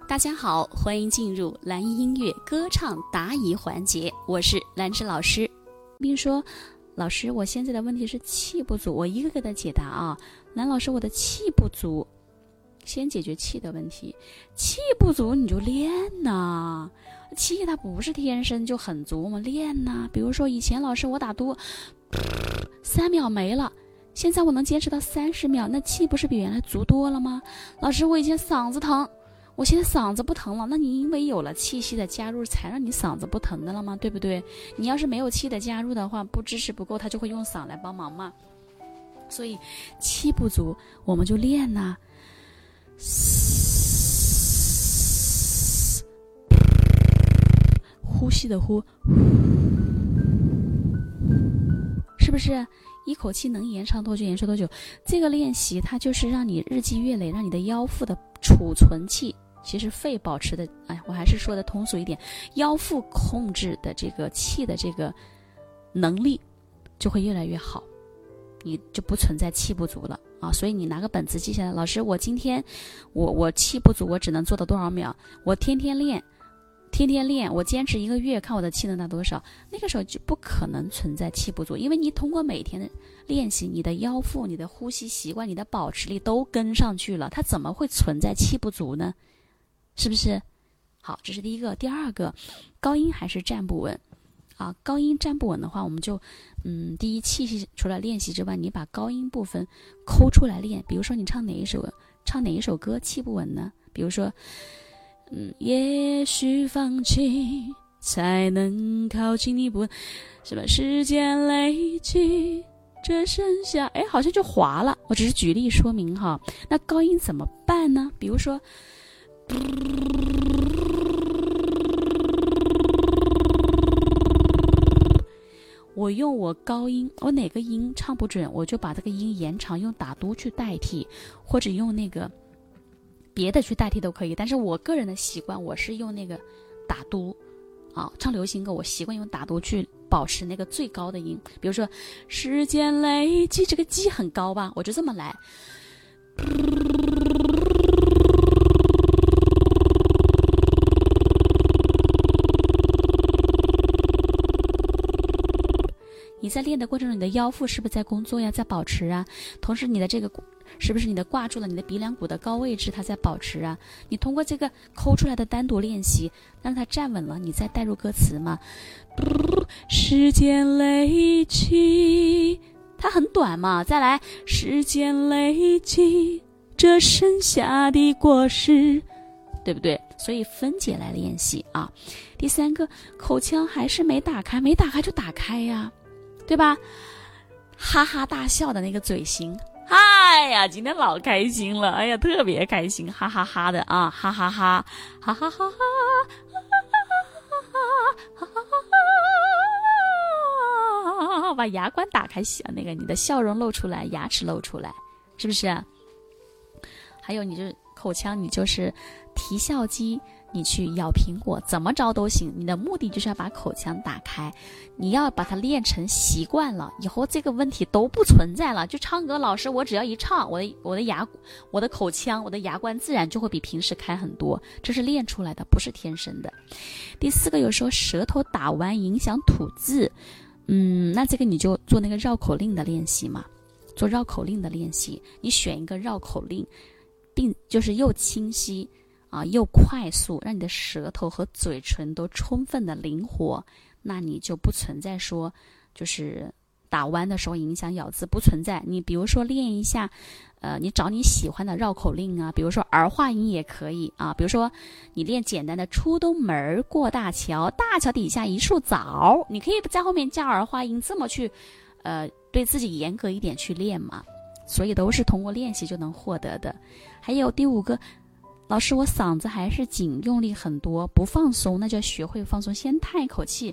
大家好，欢迎进入蓝音音乐歌唱答疑环节，我是兰芝老师。并说，老师，我现在的问题是气不足，我一个个的解答啊。兰老师，我的气不足，先解决气的问题。气不足你就练呐，气它不是天生就很足，我们练呐。比如说以前老师我打嘟，3秒没了。现在我能坚持到30秒，那气不是比原来足多了吗？老师，我以前嗓子疼，我现在嗓子不疼了，那你因为有了气息的加入，才让你嗓子不疼的了吗？对不对？你要是没有气的加入的话，不支持不够，他就会用嗓来帮忙嘛。所以气不足，我们就练呐。呼吸的呼，是不是？一口气能延长多久延长多久，这个练习它就是让你日积月累，让你的腰腹的储存气，其实肺保持的，我还是说的通俗一点，腰腹控制的这个气的这个能力就会越来越好，你就不存在气不足了啊。所以你拿个本子记下来，老师，我今天我气不足，我只能做到多少秒，我天天练，我坚持1个月，看我的气能达多少。那个时候就不可能存在气不足，因为你通过每天的练习，你的腰腹、你的呼吸习惯、你的保持力都跟上去了，它怎么会存在气不足呢？是不是？好，这是第一个。第二个，高音还是站不稳啊？高音站不稳的话，我们就第一，气息除了练习之外，你把高音部分抠出来练。比如说你唱哪一首歌气不稳呢？比如说也许放弃才能靠近你，不什么时间累积，这剩下好像就滑了。我只是举例说明哈。那高音怎么办呢？比如说我用我高音，我哪个音唱不准，我就把这个音延长，用打嘟去代替，或者用那个别的去代替都可以。但是我个人的习惯，我是用那个打嘟啊，唱流行歌我习惯用打嘟去保持那个最高的音。比如说时间累积，这个积很高吧，我就这么来。你在练的过程中，你的腰腹是不是在工作呀，在保持啊？同时你的这个是不是你的挂住了你的鼻梁骨的高位置，它在保持啊？你通过这个抠出来的单独练习，让它站稳了，你再带入歌词嘛。时间累积，它很短嘛，再来，时间累积，这剩下的果实，对不对？所以分解来练习啊。第三个，口腔还是没打开就打开呀，对吧？哈哈大笑的那个嘴型，哎呀，今天老开心了，哎呀，特别开心，哈哈哈的啊，哈哈哈，哈哈哈哈，哈哈哈，把牙关打开，那个你的笑容露出来，牙齿露出来，是不是？还有你就是口腔，你就是提笑肌，你去咬苹果，怎么着都行，你的目的就是要把口腔打开，你要把它练成习惯了，以后这个问题都不存在了。就唱歌，老师我只要一唱，我的口腔，我的牙关自然就会比平时开很多，这是练出来的，不是天生的。第四个，有时候舌头打弯影响吐字，那这个你就做那个绕口令的练习嘛，做绕口令的练习，你选一个绕口令，并就是又清晰又快速，让你的舌头和嘴唇都充分的灵活，那你就不存在说就是打弯的时候影响咬字，不存在。你比如说练一下你找你喜欢的绕口令啊，比如说儿化音也可以啊，比如说你练简单的出东门过大桥，大桥底下一树枣，你可以在后面加儿化音，这么去对自己严格一点去练嘛。所以都是通过练习就能获得的。还有第5个，老师我嗓子还是紧，用力很多，不放松，那就要学会放松。先叹一口气，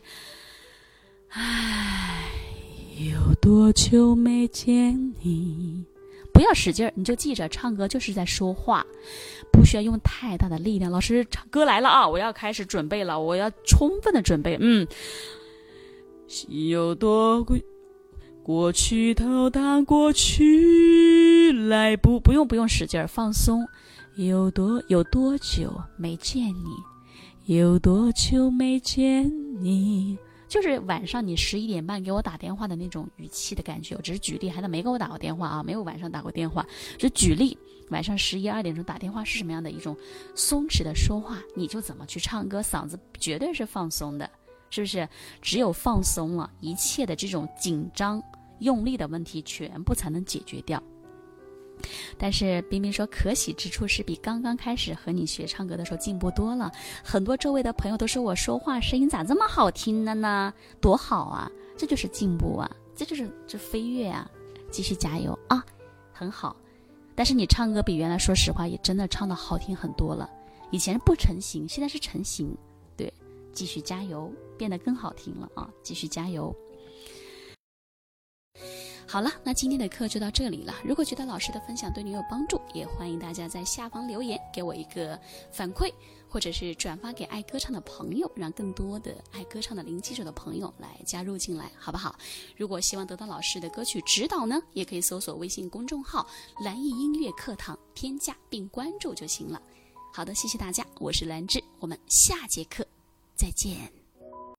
有多久没见你，不要使劲儿，你就记着唱歌就是在说话，不需要用太大的力量。老师唱歌来了啊，我要开始准备了，我要充分的准备。有多过去都当过去来，不用使劲儿，放松。有多久没见你？有多久没见你？就是晚上你11点半给我打电话的那种语气的感觉。我只是举例，还没给我打过电话啊，没有晚上打过电话，就举例，晚上11、2点钟打电话是什么样的一种松弛的说话，你就怎么去唱歌，嗓子绝对是放松的，是不是？只有放松了，一切的这种紧张用力的问题全部才能解决掉。但是冰冰说，可喜之处是比刚刚开始和你学唱歌的时候进步多了，很多周围的朋友都说我说话声音咋这么好听了呢？多好啊，这就是进步啊，这飞跃啊，继续加油啊，很好。但是你唱歌比原来说实话也真的唱得好听很多了，以前不成型，现在是成型，对，继续加油，变得更好听了啊，继续加油。好了，那今天的课就到这里了。如果觉得老师的分享对你有帮助，也欢迎大家在下方留言给我一个反馈，或者是转发给爱歌唱的朋友，让更多的爱歌唱的零基础的朋友来加入进来，好不好？如果希望得到老师的歌曲指导呢，也可以搜索微信公众号蓝艺音乐课堂，添加并关注就行了。好的，谢谢大家，我是兰芝，我们下节课再见。